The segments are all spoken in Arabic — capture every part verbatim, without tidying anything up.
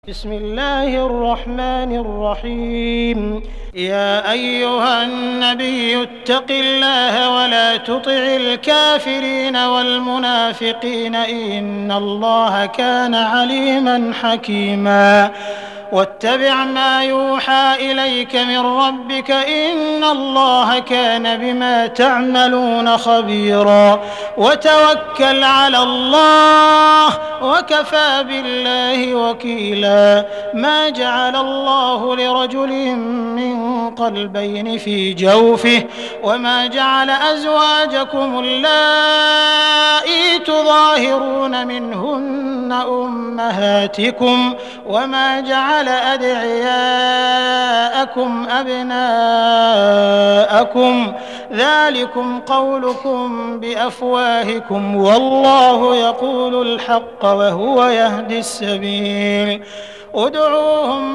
بسم الله الرحمن الرحيم يا أيها النبي اتق الله ولا تطع الكافرين والمنافقين إن الله كان عليما حكيما واتبع ما يوحى إليك من ربك إن الله كان بما تعملون خبيرا وتوكل على الله وكفى بالله وكيلا ما جعل الله لرجل من قلبين في جوفه وما جعل أزواجكم اللائي تظاهرون منهن أمهاتكم وما جعل أدعياءكم أبناءكم ذلكم قولكم بأفواهكم والله يقول الحق وهو يهدي السبيل ادعوهم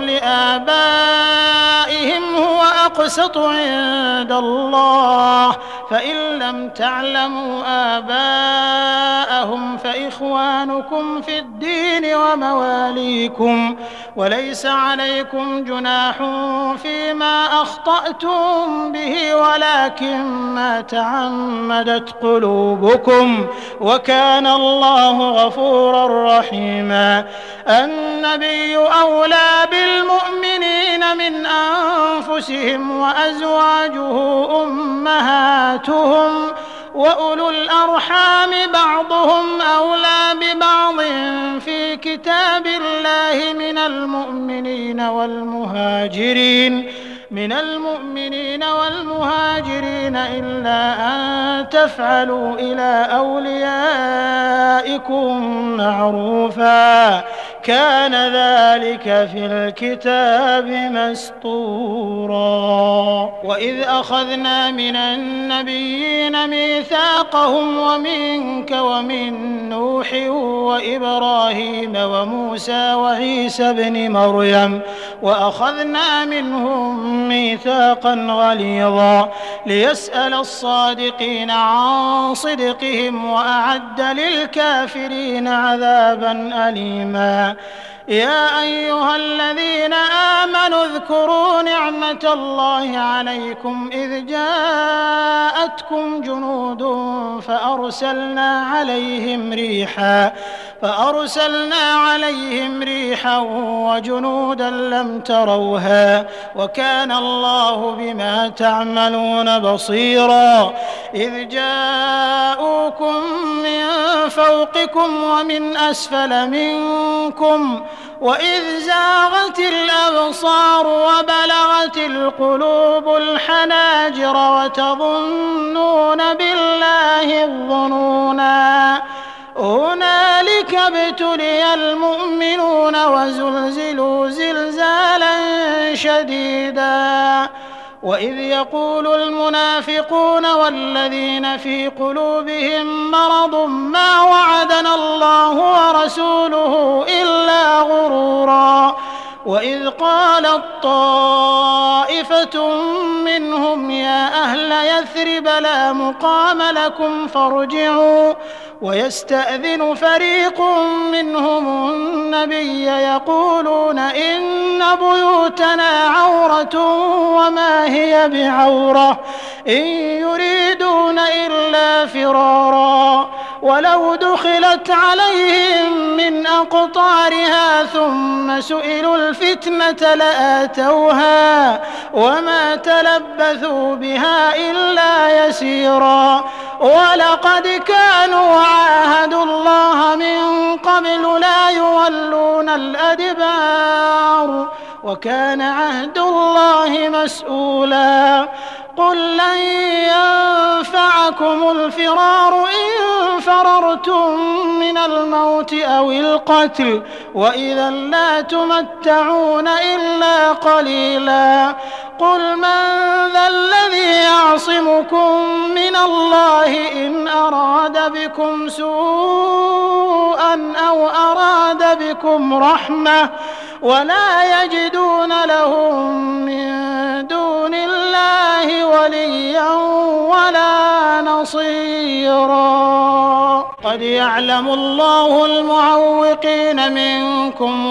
لآبائهم هو أقسط عند الله فإن لم تعلموا آباءهم فإخوانكم في الدين ومواليكم وليس عليكم جناح فيما أخطأتم به ولكن ما تعمدت قلوبكم وكان الله غفورا رحيما النبي أولى بالمؤمنين من أنفسهم وأزواجه أمهاتهم وأولو الأرحام بعضهم أولى ببعض في كتاب الله من المؤمنين والمهاجرين من المؤمنين والمهاجرين إلا أن تفعلوا إلى أوليائكم معروفا كان ذلك في الكتاب مسطورا وإذ أخذنا من النبيين ميثاقهم ومنك ومن نوح وإبراهيم وموسى وعيسى ابن مريم وأخذنا منهم ميثاقا غليظا ليسأل الصادقين عن صدقهم وأعد للكافرين عذابا أليما يا أيها الذين آمنوا اذكروا نعمة الله عليكم إذ جاءتكم جنود فأرسلنا عليهم ريحا فأرسلنا عليهم ريحا وجنودا لم تروها وكان الله بما تعملون بصيرا إذ جاءوكم من فوقكم ومن أسفل منكم وإذ زاغت الأبصار وبلغت القلوب الحناجر وتظنون بالله الظنونا هنالك ابتلي المؤمنون وزلزلوا زلزالا شديدا وإذ يقول المنافقون والذين في قلوبهم مرض ما وعدنا الله ورسوله إلا غرورا وإذ قالت طائفة منهم يا أهل يثرب لا مقام لكم فارجعوا ويستأذن فريق منهم النبي يقولون إن بيوتنا عورة وما هي بعورة إن يريدون إلا فرارا ولو دخلت عليهم من أقطارها ثم سئلوا الفتنة لآتوها وما تلبثوا بها إلا يسيرا ولقد كانوا عاهدوا الله من قبل لا يولون الأدبار وكان عهد الله مسؤولا قل لن ينفعكم الفرار إن فررتم من الموت أو القتل وإذا لا تمتعون إلا قليلا قل من ذا الذي يعصمكم من الله إن أراد بكم سوءا أو أراد بكم رحمة ولا يجدون لهم من دون الله وليا ولا نصيرا قد يعلم الله المعوقين منكم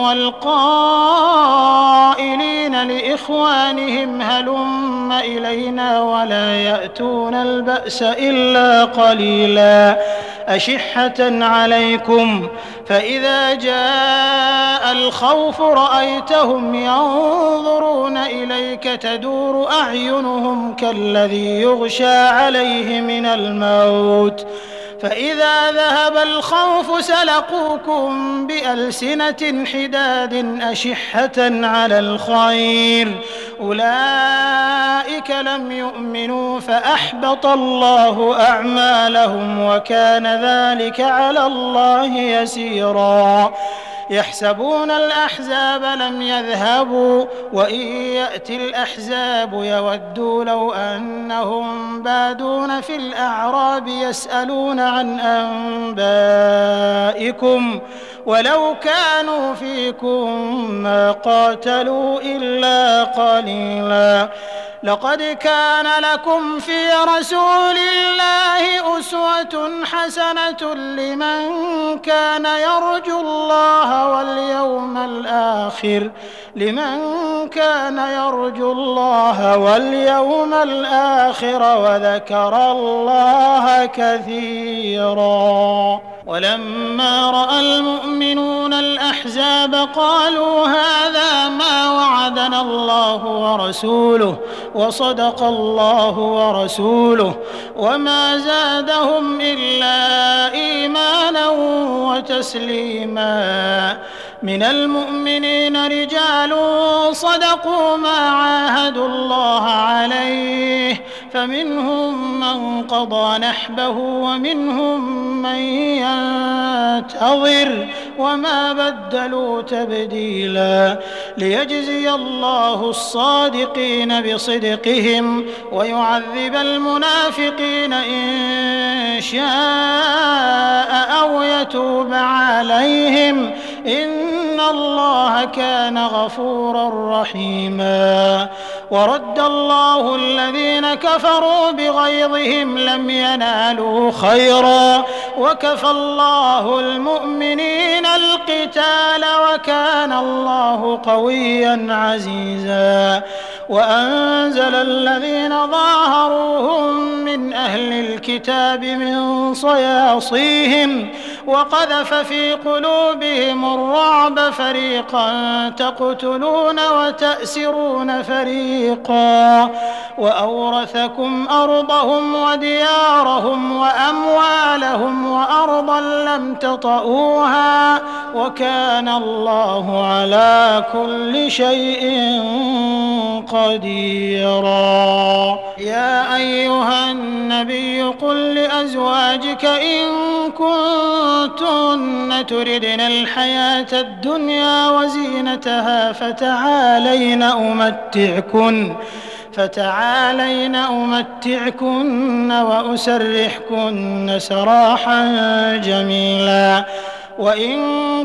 والقائلين لإخوانهم هلم إلينا ولا يأتون البأس إلا قليلا أشحة عليكم فإذا جاء الخوف رأيتهم ينظرون إليك تدور أعينهم كالذي يغشى عليه من الموت فإذا ذهب الخوف سلقوكم بألسنة حداد أشحة على الخير أولئك لم يؤمنوا فأحبط الله أعمالهم وكان ذلك على الله يسيرا يحسبون الأحزاب لم يذهبوا وإن يأتي الأحزاب يودوا لو أنهم بادون في الأعراب يسألون عن أنبائكم ولو كانوا فيكم ما قاتلوا إلا قليلا لقد كان لكم في رسول الله أسوة حسنة لمن كان يرجو الله واليوم الآخر لمن كان يرجو الله واليوم الآخر وذكر الله كثيرا ولما رأى المؤمنون الأحزاب قالوا هذا ما وعدنا الله ورسوله وصدق الله ورسوله وما زادهم إلا إيمانا وتسليما من المؤمنين رجال صدقوا ما عاهدوا الله عليه فمنهم من قضى نحبه ومنهم من ينتظر وما بدلوا تبديلا ليجزي الله الصادقين بصدقهم ويعذب المنافقين إن شاء أو يتوب عليهم إن الله كان غفورا رحيما ورد الله الذين كفروا بغيظهم لم ينالوا خيرا وكفى الله المؤمنين القتال وكان الله قويا عزيزا وأنزل الذين ظاهروهم من أهل الكتاب من صياصيهم وقذف في قلوبهم الرعب فريقا تقتلون وتأسرون فريقا وأورثكم أرضهم وديارهم وأموالهم وأرضا لم تطئوها وكان الله على كل شيء قديرا يا أيها النبي قل لأزواجك إن كنتن تردن الحياة الدنيا وزينتها فتعالين أمتعكن فتعالين أمتعكن وأسرحكن سراحا جميلا وإن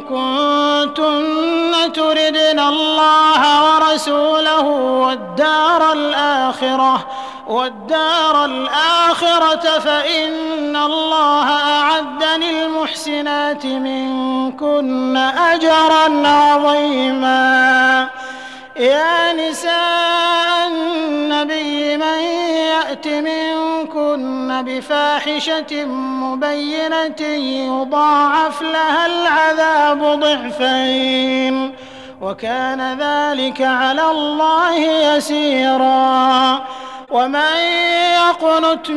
كنتن تردن الله ورسوله والدار الآخرة والدار الآخرة فإن الله أعد للمحسنات منكن أجرا عظيما يا نساء النبي من يأت منكن بفاحشة مبينة يضاعف لها العذاب ضعفين وكان ذلك على الله يسيرا ومن يقنت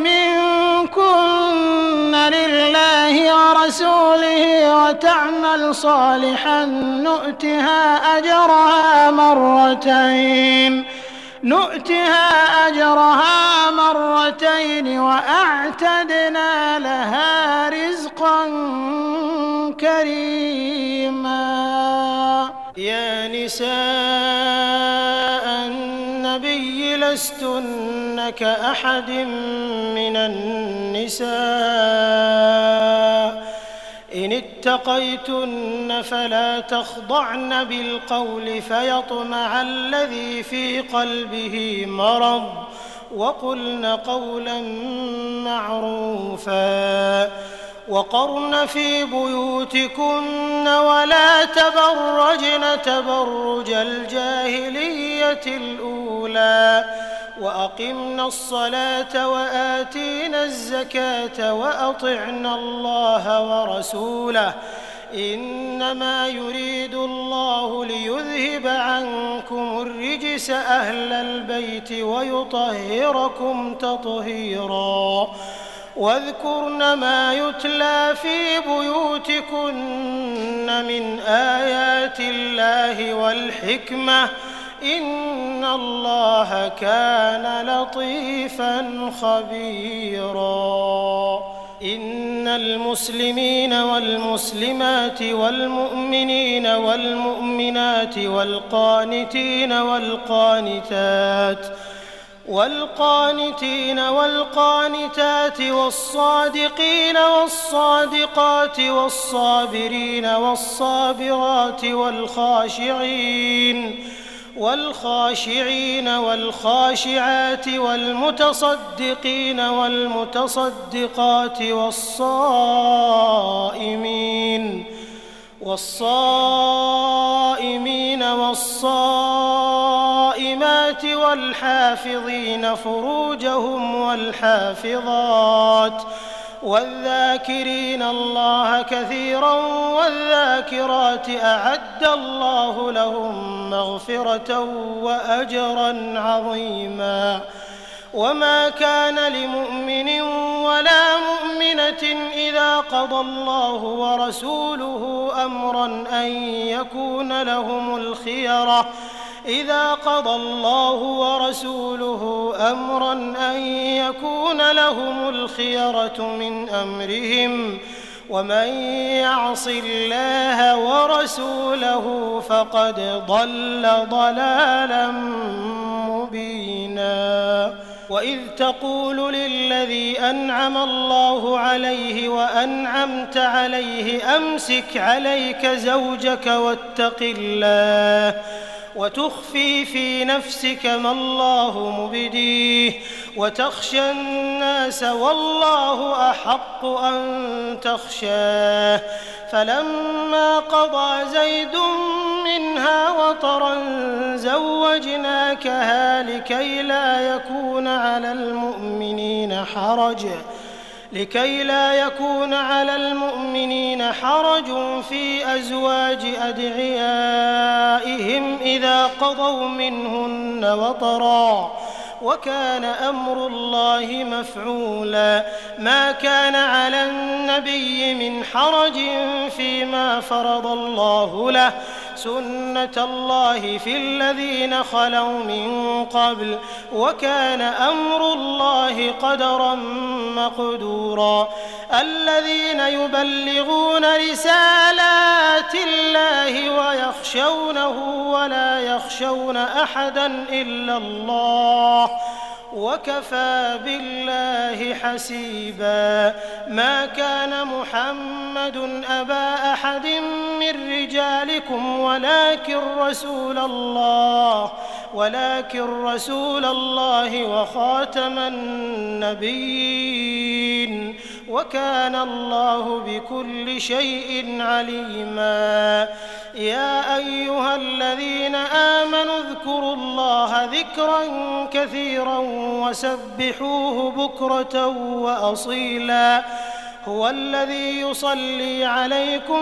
منكن لله ورسوله وتعمل صالحا نؤتها أجرها مرتين نؤتها أجرها مرتين وأعتدنا لها رزقا كريما يا نساء النبي لستن كأحد من النساء إن اتقيتن فلا تخضعن بالقول فيطمع الذي في قلبه مرض وقلن قولا معروفا وقرن في بيوتكن ولا تبرجن تبرج الجاهلية الأولى وأقمنا الصلاة وآتينا الزكاة وأطعنا الله ورسوله إنما يريد الله ليذهب عنكم الرجس أهل البيت ويطهركم تطهيرا واذكرن ما يتلى في بيوتكن من آيات الله والحكمة إن الله كان لطيفا خبيرا إن المسلمين والمسلمات والمؤمنين والمؤمنات والقانتين والقانتات والقانتين والقانتات والصادقين والصادقات والصابرين والصابرات والخاشعين والخاشعين والخاشعات والمتصدقين والمتصدقات والصائمين والصائمين والصائمات والحافظين فروجهم والحافظات والذاكرين الله كثيرا والذاكرات أعد الله لهم مغفرة وأجرا عظيما وما كان لمؤمن ولا مؤمنة إذا قضى الله ورسوله أمرا أن يكون لهم الخيرة إذا قضى الله ورسوله أمرا أن يكون لهم الخيرة من أمرهم ومن يعص الله ورسوله فقد ضل ضلالا مبينا وإذ تقول للذي أنعم الله عليه وأنعمت عليه أمسك عليك زوجك واتق الله وتخفي في نفسك ما الله مبديه وتخشى الناس والله أحق أن تخشاه فلما قضى زيد منها وطرا زوجناكها لكي لا يكون على المؤمنين حرج لكي لا يكون على المؤمنين حرج في أزواج أدعيائهم إذا قضوا منهن وطرا وكان أمر الله مفعولا ما كان على النبي من حرج فيما فرض الله له سنة الله في الذين خلوا من قبل وكان أمر الله قدرا مقدورا الذين يبلغون رسالات الله ويخشونه ولا يخشون أحدا إلا الله وكفى بالله حسيبا ما كان محمد أبا أحد من رجالكم ولكن رسول الله ولكن رسول الله وخاتم النبيين وكان الله بكل شيء عليما يا أيها الذين آمنوا اذكروا الله ذكرا كثيرا وسبحوه بكرة وأصيلا هو الذي يصلي عليكم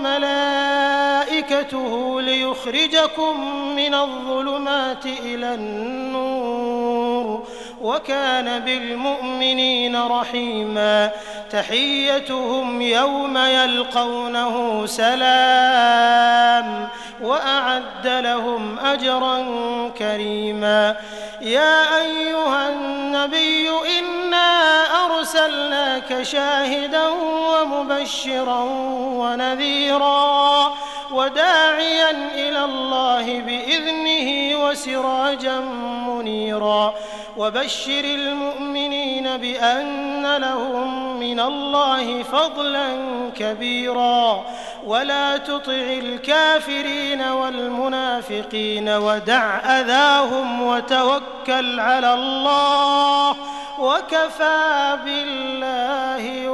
وملائكته ليخرجكم من الظلمات إلى النور وكان بالمؤمنين رحيما تحيتهم يوم يلقونه سلام وأعد لهم أجرا كريما يا أيها النبي إنا أرسلناك شاهدا ومبشرا ونذيرا وداعيا إلى الله بإذنه وسراجا منيرا وبشر المؤمنين بأن لهم من الله فضلا كبيرا ولا تطع الكافرين والمنافقين ودع أذاهم وتوكل على الله وكفى بالله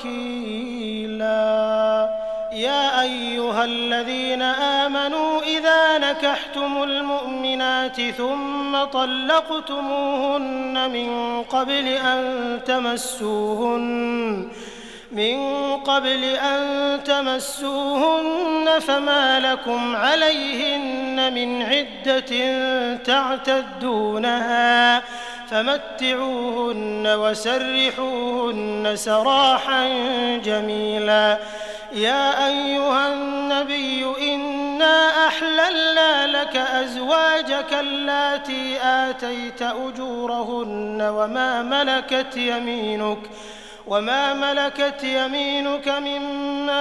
وكيلا. يا أيها الذين آمنوا إذا نكحتم المؤمنات ثم طلقتموهن من قبل أن تمسوهن من قبل أن تمسوهن فما لكم عليهن من عدة تعتدونها فمتعوهن وسرحوهن سراحا جميلا. يا أيها النبي إنا أحللنا لك أزواجك اللاتي آتيت أجورهن وما ملكت يمينك وما ملكت يمينك مما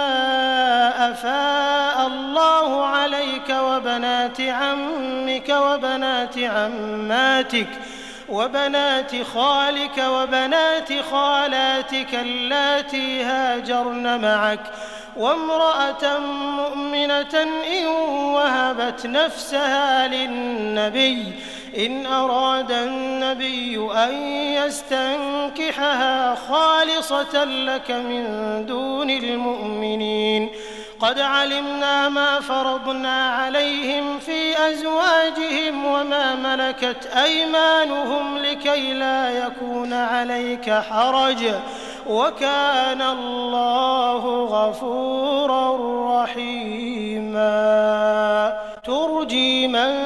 أفاء الله عليك وبنات عمك وبنات عماتك وبنات خالك وبنات خالاتك اللاتي هاجرن معك وامرأة مؤمنة إن وهبت نفسها للنبي إن أراد النبي أن يستنكحها خالصة لك من دون المؤمنين. قد علمنا ما فرضنا عليهم في أزواجهم وما ملكت أيمانهم لكي لا يكون عليك حرج وكان الله غفورا رحيما. ترجي من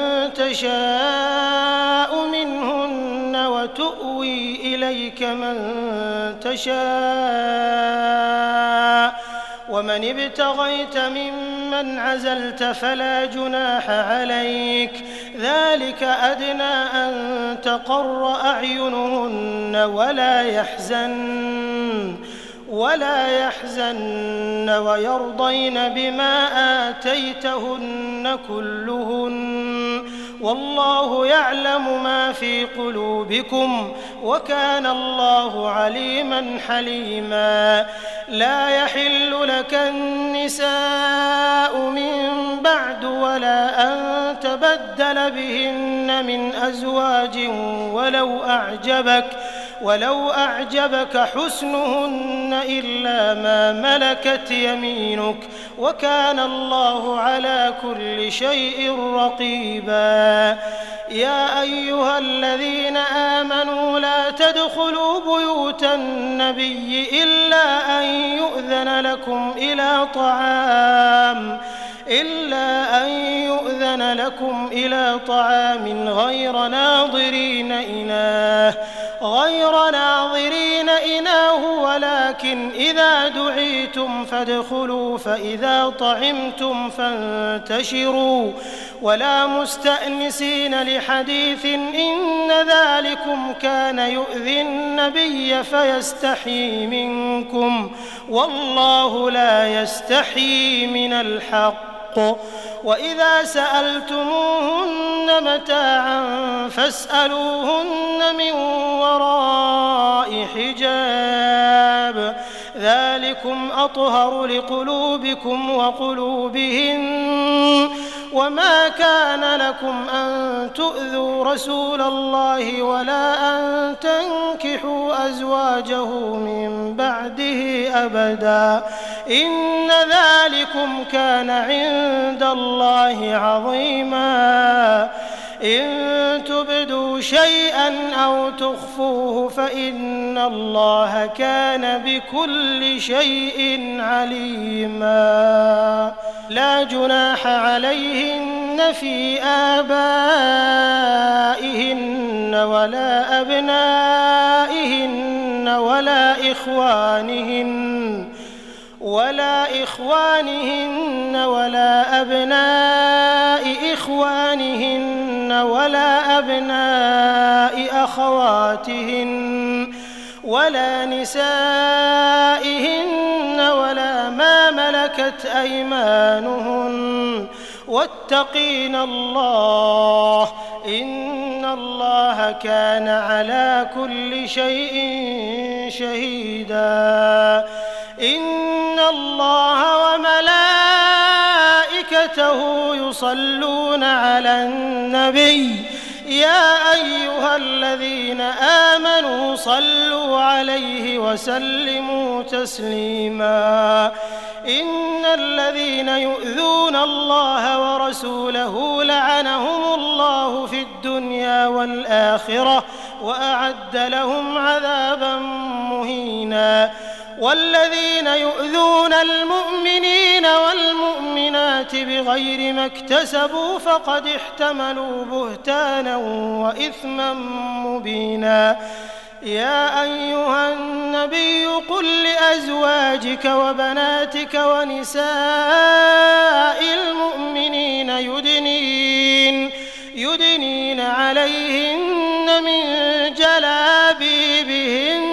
تشاء منهن وتؤوي إليك من تشاء ومن ابتغيت ممن عزلت فلا جناح عليك ذلك أدنى أن تقر أعينهن ولا يحزن ولا يحزن ويرضين بما آتيتهن كلهن والله يعلم ما في قلوبكم وكان الله عليما حليما. لا يحل لك النساء من بعد ولا أن تبدل بهن من أزواج ولو أعجبك ولو أعجبك حسنهن إلا ما ملكت يمينك وكان الله على كل شيء رقيبا. يا أيها الذين آمنوا لا تدخلوا بيوت النبي إلا أن يؤذن لكم إلى طعام إلا أن يؤذن لكم إلى طعام غير ناظرين إناه غير ناظرين إناه ولكن إذا دعيتم فادخلوا فإذا طعمتم فانتشروا ولا مستأنسين لحديث إن ذلكم كان يؤذي النبي فيستحيي منكم والله لا يستحيي من الحق. وإذا سألتموهن متاعا فاسألوهن من وراء حجاب ذلكم أطهر لقلوبكم وقلوبهن وما كان لكم أن تؤذوا رسول الله ولا أن تنكحوا أزواجه من بعده أبدا إن ذلكم كان عند الله عظيما. إن تبدوا شيئا أو تخفوه فإن الله كان بكل شيء عليما. لا جناح عليهن في آبائهن ولا أبنائهن ولا إخوانهن ولا إخوانهن ولا أبناء إخوانهن ولا أبناء أخواتهن ولا نسائهن ولا ما ملكت أيمانهن واتقين الله إن الله كان على كل شيء شهيدا. إن الله وملائكته يصلون على النبي يا أيها الذين آمنوا صلوا عليه وسلموا تسليما إن الذين يؤذون الله ورسوله لعنهم الله في الدنيا والآخرة وأعد لهم عذابا مهينا والذين يؤذون المؤمنين والمؤمنات بغير ما اكتسبوا فقد احتملوا بهتانا وإثما مبينا يا أيها النبي قل لأزواجك وبناتك ونساء المؤمنين يدنين, يدنين عليهن من جلابيبهن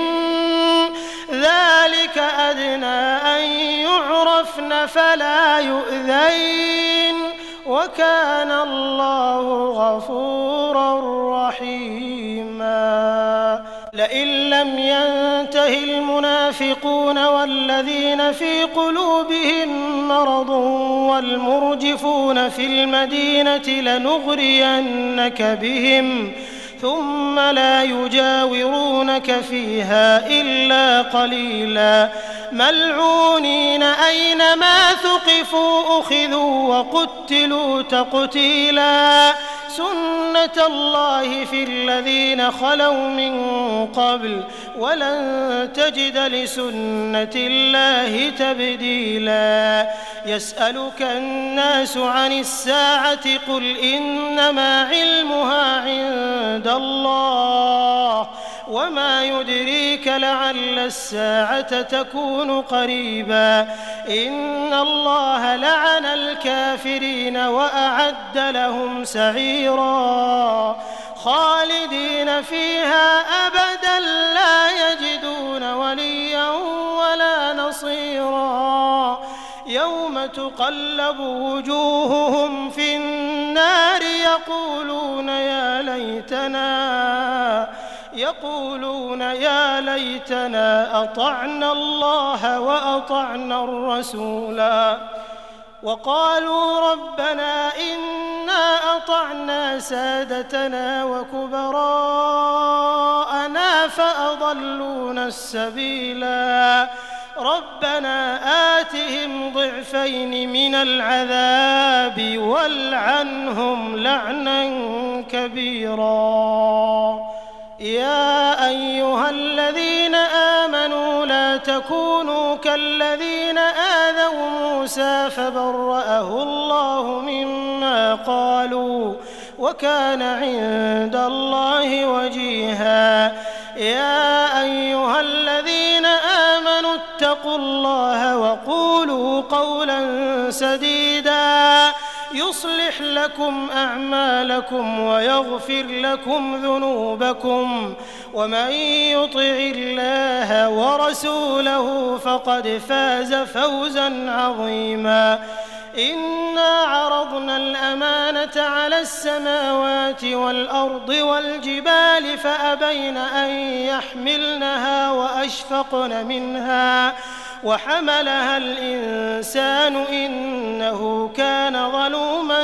ذلك أدنى أن يعرفن فلا يؤذين وكان الله غفورا رحيما لئن لم ينته المنافقون والذين في قلوبهم مرض والمرجفون في المدينة لنغرينك بهم ثم لا يجاورونك فيها إلا قليلا ملعونين أينما ثقفوا أخذوا وقتلوا تقتيلا سنة الله في الذين خلوا من قبل ولن تجد لسنة الله تبديلا يسألك الناس عن الساعة قل إنما علمها عند الله وما يدريك لعل الساعة تكون قريبا إن الله لعن الكافرين وأعد لهم سعيرا خالدين فيها أبدا لا يجدون وليا ولا نصيرا يوم تقلب وجوههم في النار يقولون يا ليتنا يقولون يا ليتنا أطعنا الله وأطعنا الرسولا وقالوا ربنا إنا أطعنا سادتنا وكبراءنا فأضلونا السبيلا ربنا آتهم ضعفين من العذاب والعنهم لعنا كبيرا يا أيها الذين آمنوا لا تكونوا كالذين آذوا موسى فبرأه الله مما قالوا وكان عند الله وجيها يا أيها الذين آمنوا اتقوا الله وقولوا قولا سديدا يصلح لكم أعمالكم ويغفر لكم ذنوبكم ومن يطع الله ورسوله فقد فاز فوزا عظيما إنا عرضنا الأمانة على السماوات والأرض والجبال فأبين أن يحملنها وأشفقن منها وحملها الإنسان إنه كان ظلوما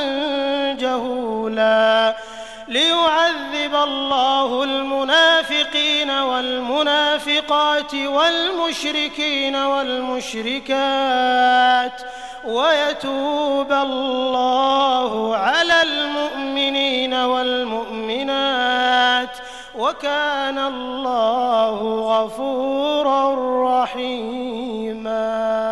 جهولا ليعذب الله المنافقين والمنافقات والمشركين والمشركات ويتوب الله على المؤمنين والمؤمنات وكان الله غفورا رحيما.